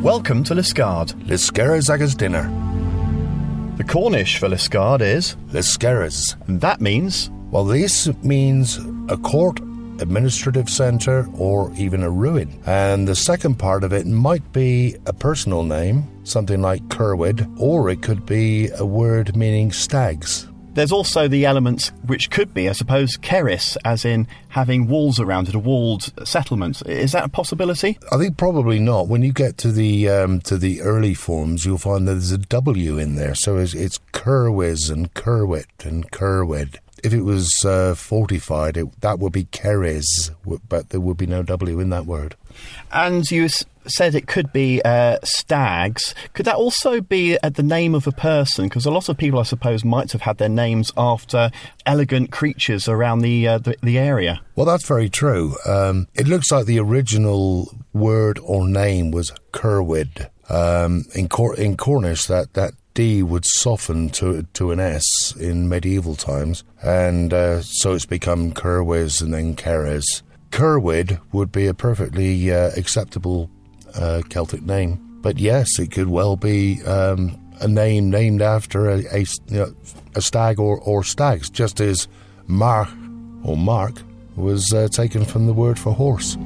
Welcome to Liscard. Lisceras agus dinner. The Cornish for Liscard is Lisceras. and that means Well, this means a court, administrative centre, or even a ruin. And the second part of it might be a personal name, something like Curwood, or it could be a word meaning stags. there's also the elements which could be, I suppose, Keris, as in having walls around it, a walled settlement. Is that a possibility? I think probably not. When you get to the early forms, you'll find that there's a W in there, so it's Curwiz and Curwit and Curwid. If it was fortified, that would be Keres, but there would be no W in that word. And you said it could be stags. Could that also be the name of a person? Because a lot of people, I suppose, might have had their names after elegant creatures around the area. Well, that's very true. It looks like the original word or name was Curwid. In Cornish, that D would soften to an S in medieval times, and so it's become Curwiz and then Keres. Curwid would be a perfectly acceptable Celtic name, but yes, it could well be a name named after a stag or stags, just as Mark was taken from the word for horse.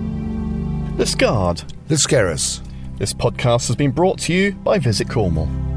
Liscard. Lisceras. This podcast has been brought to you by Visit Cornwall.